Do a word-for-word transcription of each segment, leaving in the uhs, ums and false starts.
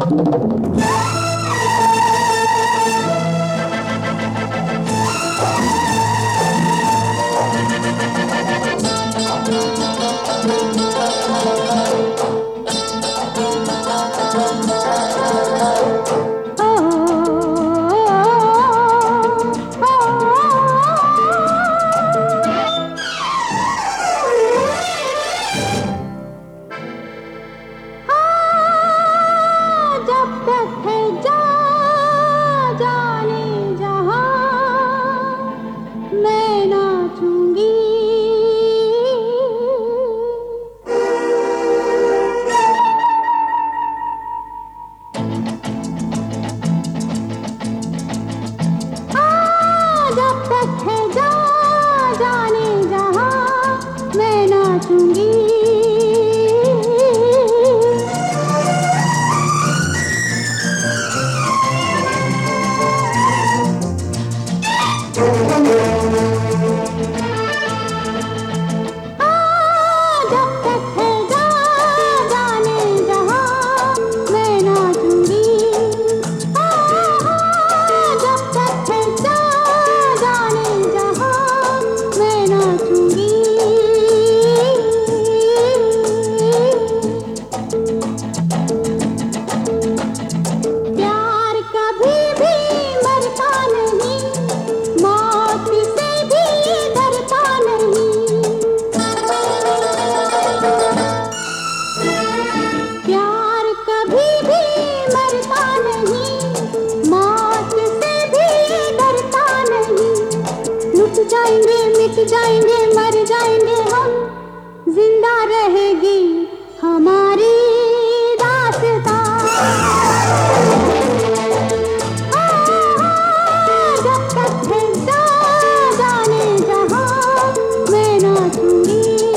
जाएंगे मर जाएंगे हम, जिंदा रहेगी हमारी दास्तां। जब तक है जाने जहां मैं नाचूंगी।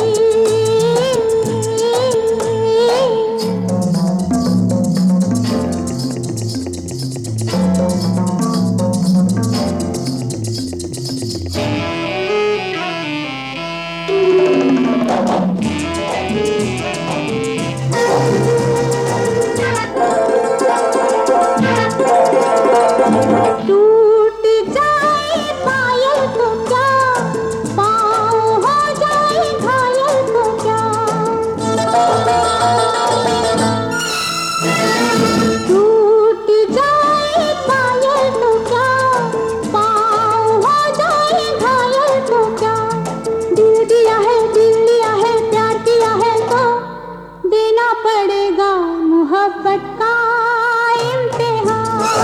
टूट जाए पायल तो क्या, पाँव हो जाए घायल तो क्या। टूट जाए पायल तो क्या, पाँव हो जाए घायल तो क्या। दिल दिया है दिल लिया है प्यार किया है तो देना पड़ेगा मोहब्बत का इम्तिहान।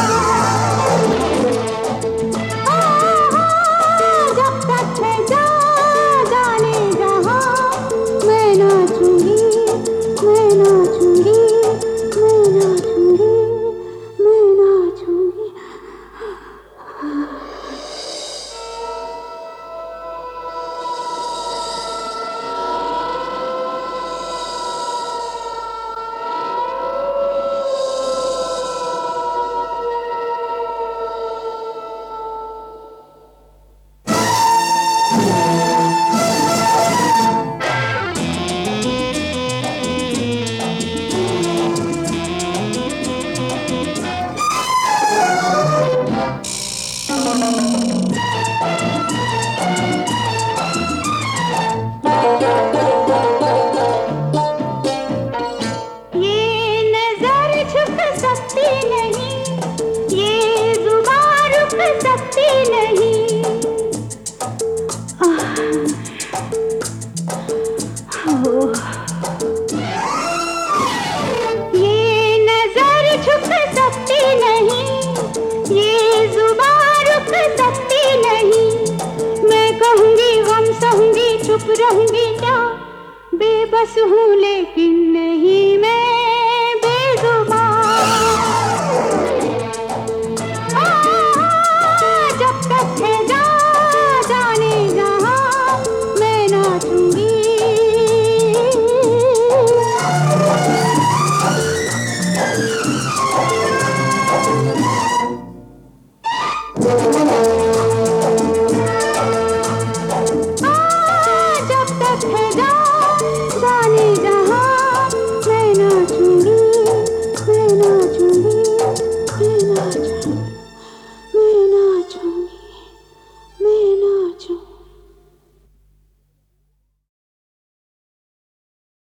जब तक है जाने जहां मैं नाचूंगी, मैं नाचूंगी, मैं नाचूंगी, मैं नाचूंगी। सकती नहीं ये नजर झुक सकती नहीं, ये जुबान रुक सकती नहीं। मैं कहूँगी गम सहूँगी चुप रहूँगी क्या, बेबस हूँ लेकिन नहीं मैं बेजुबान। जब तक है जाने जहां मैं नाचूंगी।